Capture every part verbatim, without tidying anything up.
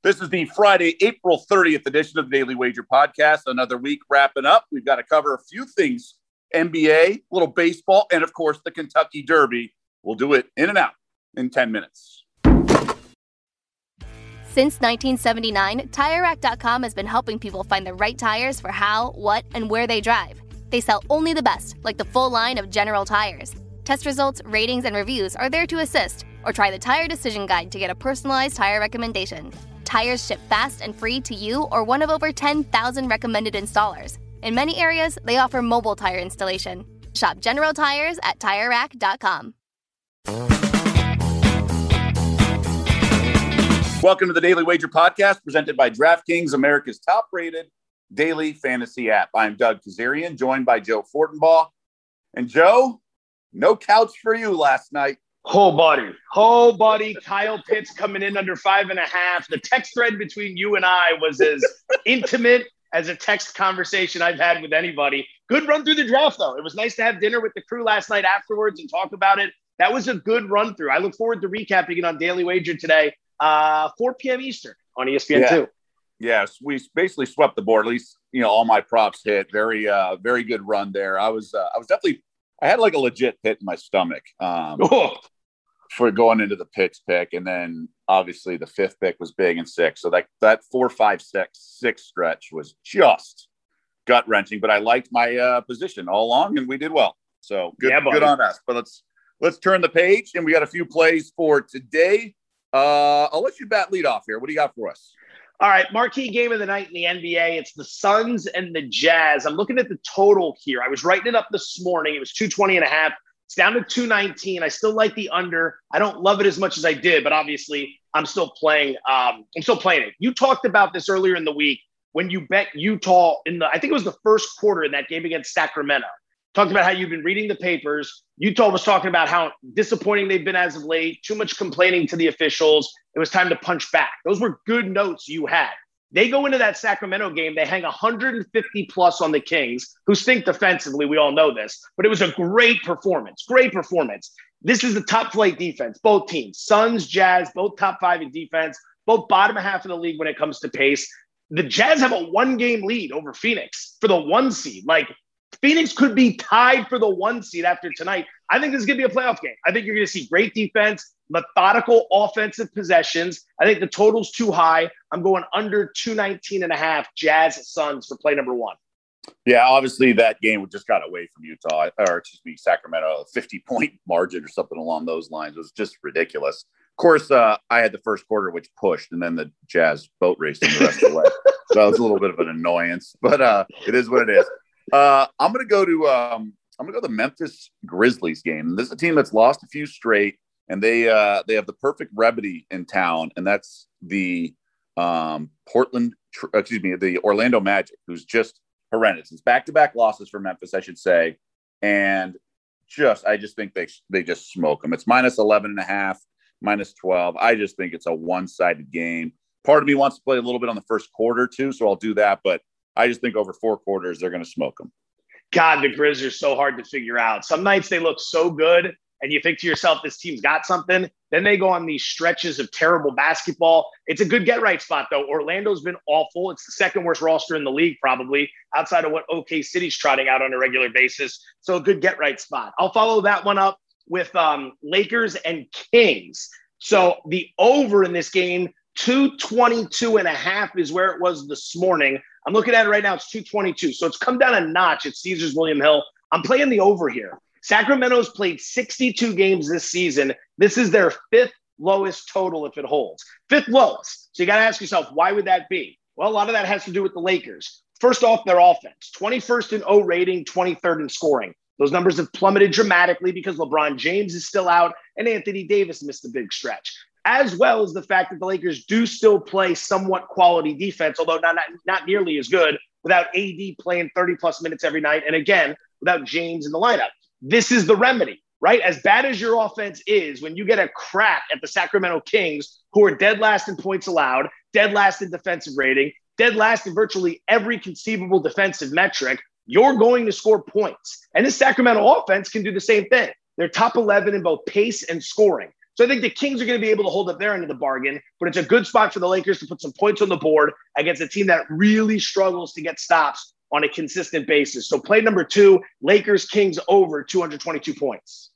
This is the Friday, April thirtieth edition of the Daily Wager podcast. Another week wrapping up. We've got to cover a few things. N B A, a little baseball, and of course the Kentucky Derby. We'll do it in and out in ten minutes. Since nineteen seventy-nine, Tire Rack dot com has been helping people find the right tires for how, what, and where they drive. They sell only the best, like the full line of General Tires. Test results, ratings, and reviews are there to assist, or try the Tire Decision Guide to get a personalized tire recommendation. Tires ship fast and free to you or one of over ten thousand recommended installers. In many areas, they offer mobile tire installation. Shop General Tires at Tire Rack dot com. Welcome to the Daily Wager podcast presented by DraftKings, America's top-rated daily fantasy app. I'm Doug Kazarian, joined by Joe Fortenbaugh. And Joe, no couch for you last night. Whole buddy, whole buddy, Kyle Pitts coming in under five and a half. The text thread between you and I was as intimate as a text conversation I've had with anybody. Good run through the draft, though. It was nice to have dinner with the crew last night afterwards and talk about it. That was a good run through. I look forward to recapping it on Daily Wager today, uh, four p.m. Eastern on E S P N two. Yeah. Yes, we basically swept the board. At least, you know, all my props hit. Very, uh, very good run there. I was, uh, I was definitely, I had like a legit pit in my stomach. Um, oh. For going into the Pitts pick, and then obviously the fifth pick was big and six. So that that four, five, six, six stretch was just gut wrenching. But I liked my uh, position all along, and we did well. So good, yeah, good on us. But let's let's turn the page, and we got a few plays for today. Uh, I'll let you bat lead off here. What do you got for us? All right, marquee game of the night in the N B A. It's the Suns and the Jazz. I'm looking at the total here. I was writing it up this morning. It was two twenty and a half. It's down to two nineteen. I still like the under. I don't love it as much as I did, but obviously I'm still playing. Um, I'm still playing it. You talked about this earlier in the week when you bet Utah in the, I think it was the first quarter in that game against Sacramento. Talked about how you've been reading the papers. Utah was talking about how disappointing they've been as of late, too much complaining to the officials. It was time to punch back. Those were good notes you had. They go into that Sacramento game. They hang one hundred fifty plus on the Kings, who stink defensively. We all know this, but it was a great performance. Great performance. This is the top flight defense. Both teams, Suns, Jazz, both top five in defense, both bottom half of the league when it comes to pace. The Jazz have a one game lead over Phoenix for the one seed. Like Phoenix could be tied for the one seed after tonight. I think this is going to be a playoff game. I think you're going to see great defense, methodical offensive possessions. I think the total's too high. I'm going under two nineteen and a half Jazz Suns for play number one. Yeah, obviously that game just got away from Utah, or excuse me, Sacramento, a fifty-point margin or something along those lines. It was just ridiculous. Of course, uh, I had the first quarter, which pushed, and then the Jazz boat raced them the rest of the way. So it was a little bit of an annoyance, but uh, it is what it is. Uh, I'm going to go to um, I'm going to go to the Memphis Grizzlies game. This is a team that's lost a few straight, and they uh, they have the perfect remedy in town, and that's the um, Portland, excuse me, the Orlando Magic, who's just horrendous. It's back-to-back losses for Memphis, I should say, and just I just think they they just smoke them. It's minus eleven and a half, minus twelve. I just think it's a one-sided game. Part of me wants to play a little bit on the first quarter too, so I'll do that, but I just think over four quarters, they're going to smoke them. God, the Grizz are so hard to figure out. Some nights they look so good, and you think to yourself, this team's got something. Then they go on these stretches of terrible basketball. It's a good get-right spot, though. Orlando's been awful. It's the second worst roster in the league, probably, outside of what O K City's trotting out on a regular basis. So a good get-right spot. I'll follow that one up with um, Lakers and Kings. So the over in this game, two twenty-two and a half is where it was this morning. I'm looking at it right now. It's two twenty-two. So it's come down a notch at Caesars William Hill. I'm playing the over here. Sacramento's played sixty-two games this season. This is their fifth lowest total if it holds. Fifth lowest. So you got to ask yourself, why would that be? Well, a lot of that has to do with the Lakers. First off, their offense. twenty-first in O rating, twenty-third in scoring. Those numbers have plummeted dramatically because LeBron James is still out and Anthony Davis missed a big stretch, as well as the fact that the Lakers do still play somewhat quality defense, although not, not, not nearly as good, without A D playing thirty-plus minutes every night, and again, without James in the lineup. This is the remedy, right? As bad as your offense is, when you get a crack at the Sacramento Kings, who are dead last in points allowed, dead last in defensive rating, dead last in virtually every conceivable defensive metric, you're going to score points. And this Sacramento offense can do the same thing. They're top eleven in both pace and scoring. So I think the Kings are going to be able to hold up their end of the bargain, but it's a good spot for the Lakers to put some points on the board against a team that really struggles to get stops on a consistent basis. So play number two, Lakers Kings over two hundred twenty-two points.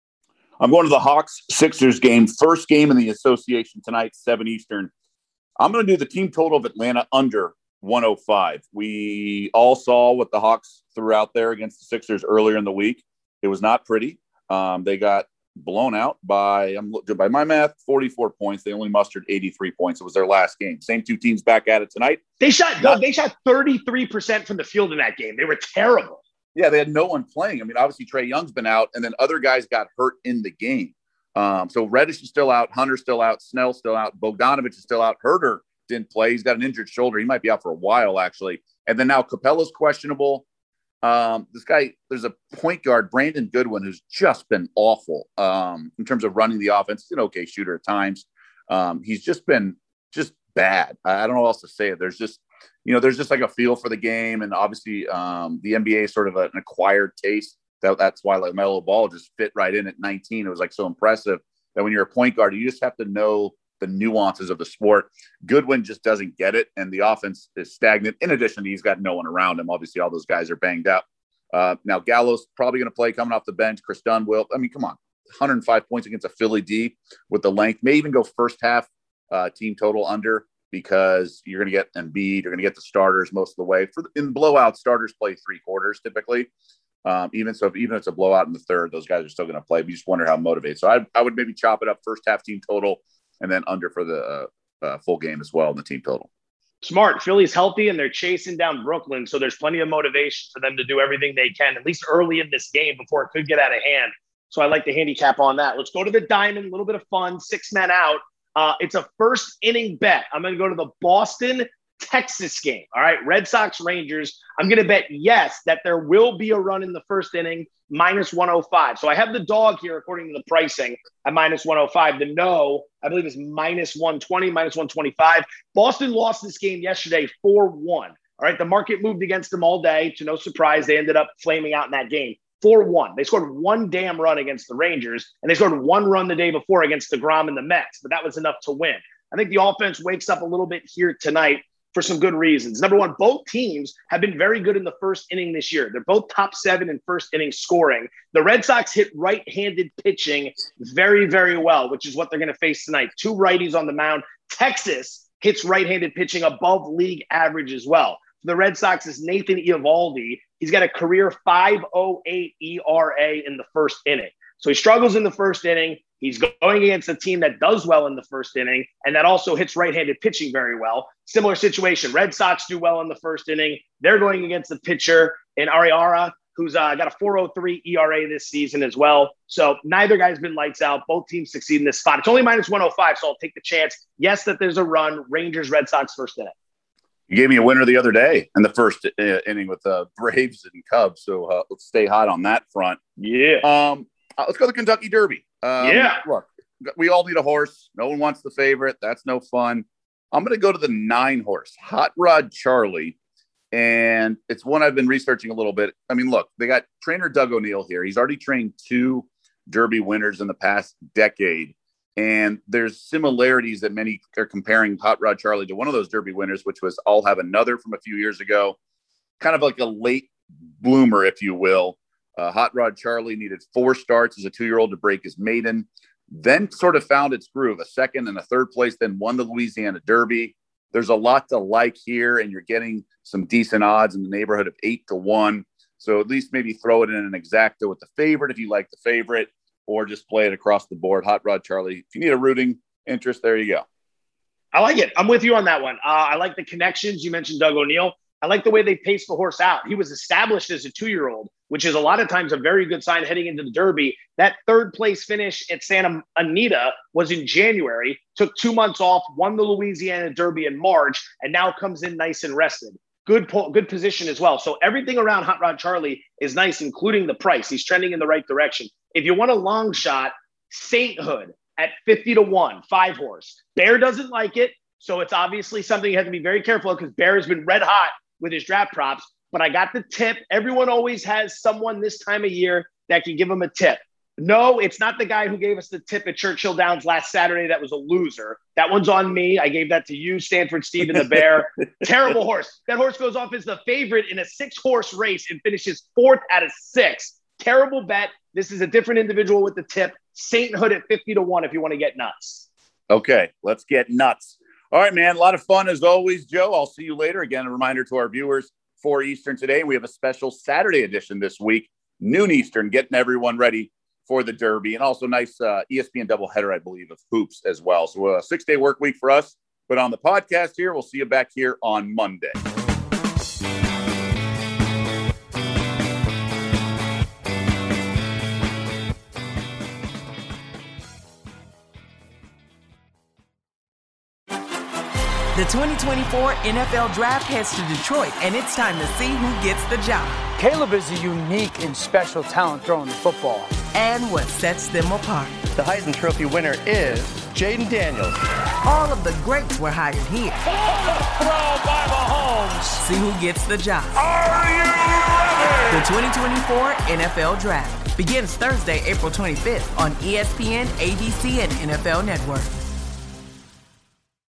I'm going to the Hawks Sixers game. First game in the association tonight, seven Eastern. I'm going to do the team total of Atlanta under one oh five. We all saw what the Hawks threw out there against the Sixers earlier in the week. It was not pretty. Um, they got blown out by, I'm by my math, forty-four points. They only mustered eighty-three points. It was their last game. Same two teams back at it tonight. They shot not, they shot thirty-three percent from the field in that game. They were terrible. Yeah, they had no one playing. I mean, obviously Trae Young's been out, and then other guys got hurt in the game. Um, so Reddish is still out, Hunter's still out, Snell's still out, Bogdanovich is still out. Herter didn't play. He's got an injured shoulder. He might be out for a while, actually. And then now Capella's questionable. Um, this guy, there's a point guard, Brandon Goodwin, who's just been awful um, in terms of running the offense. He's an okay shooter at times. Um, he's just been just bad. I don't know what else to say. There's just, you know, there's just like a feel for the game. And obviously um, the N B A is sort of an acquired taste. That, that's why LaMelo Ball just fit right in at nineteen. It was like so impressive that when you're a point guard, you just have to know the nuances of the sport. Goodwin just doesn't get it, and the offense is stagnant. In addition, he's got no one around him. Obviously, all those guys are banged up. Uh, now, Gallo's probably going to play coming off the bench. Chris Dunn will. I mean, come on. one hundred five points against a Philly D with the length. May even go first half uh, team total under because you're going to get Embiid. You're going to get the starters most of the way. For in blowout, starters play three quarters typically. Um, even so, if, even if it's a blowout in the third, those guys are still going to play. But you just wonder how motivated. So I, I would maybe chop it up first half team total and then under for the uh, uh, full game as well in the team total. Smart. Philly's healthy, and they're chasing down Brooklyn, so there's plenty of motivation for them to do everything they can, at least early in this game before it could get out of hand. So I like the handicap on that. Let's go to the diamond, a little bit of fun, six men out. Uh, it's a first inning bet. I'm going to go to the Boston Texas game. All right, Red Sox Rangers. I'm going to bet yes that there will be a run in the first inning, minus one oh five. So I have the dog here according to the pricing at minus one oh five. The no, I believe, is minus one twenty, minus one twenty-five. Boston lost this game yesterday four one. All right, the market moved against them all day. To no surprise, they ended up flaming out in that game. four one. They scored one damn run against the Rangers, and they scored one run the day before against DeGrom and the Mets, but that was enough to win. I think the offense wakes up a little bit here tonight for some good reasons. Number one, both teams have been very good in the first inning this year. They're both top seven in first inning scoring. The Red Sox hit right-handed pitching very, very well, which is what they're going to face tonight. Two righties on the mound. Texas hits right-handed pitching above league average as well. The Red Sox is Nathan Eovaldi. He's got a career five oh eight E R A in the first inning. So he struggles in the first inning. He's going against a team that does well in the first inning, and that also hits right-handed pitching very well. Similar situation. Red Sox do well in the first inning. They're going against the pitcher in Ariara, who's uh, got a four oh three E R A this season as well. So neither guy's been lights out. Both teams succeed in this spot. It's only minus one oh five, so I'll take the chance. Yes, that there's a run. Rangers, Red Sox first inning. You gave me a winner the other day in the first uh, inning with the uh, Braves and Cubs, so uh, let's stay hot on that front. Yeah. Um, uh, let's go to the Kentucky Derby. Um, yeah. Look, we all need a horse. No one wants the favorite. That's no fun. I'm going to go to the nine horse, Hot Rod Charlie. And it's one I've been researching a little bit. I mean, look, they got trainer Doug O'Neill here. He's already trained two Derby winners in the past decade. And there's similarities that many are comparing Hot Rod Charlie to one of those Derby winners, which was I'll Have Another from a few years ago. Kind of like a late bloomer, if you will. Uh, Hot Rod Charlie needed four starts as a two-year-old to break his maiden, then sort of found its groove, a second and a third place, then won the Louisiana Derby. There's a lot to like here, and you're getting some decent odds in the neighborhood of eight to one. So at least maybe throw it in an exacta with the favorite if you like the favorite, or just play it across the board. Hot Rod Charlie. If you need a rooting interest, there you go. I like it. I'm with you on that one. Uh, I like the connections. You mentioned Doug O'Neill. I like the way they paced the horse out. He was established as a two-year-old, which is a lot of times a very good sign heading into the Derby. That third place finish at Santa Anita was in January, took two months off, won the Louisiana Derby in March, and now comes in nice and rested. Good, po- good position as well. So everything around Hot Rod Charlie is nice, including the price. He's trending in the right direction. If you want a long shot, Sainthood at fifty to one, five horse. Bear doesn't like it, so it's obviously something you have to be very careful of because Bear has been red hot with his draft props. But I got the tip. Everyone always has someone this time of year that can give them a tip. No, it's not the guy who gave us the tip at Churchill Downs last Saturday. That was a loser. That one's on me. I gave that to you, Stanford Steve and the Bear. Terrible horse. That horse goes off as the favorite in a six-horse race and finishes fourth out of six. Terrible bet. This is a different individual with the tip. Sainthood at fifty to one if you want to get nuts. Okay, let's get nuts. All right, man. A lot of fun as always, Joe. I'll see you later. Again, a reminder to our viewers, four Eastern today. We have a special Saturday edition this week, noon Eastern, getting everyone ready for the Derby, and also nice uh, E S P N doubleheader, I believe, of hoops as well. So a six-day work week for us. But on the podcast here, we'll see you back here on Monday. The twenty twenty-four N F L Draft heads to Detroit, and it's time to see who gets the job. Caleb is a unique and special talent throwing the football. And what sets them apart. The Heisman Trophy winner is Jaden Daniels. All of the greats were hired here. Throw by Mahomes. See who gets the job. Are you ready? The twenty twenty-four N F L Draft begins Thursday, April twenty-fifth on E S P N, A B C, and N F L Network.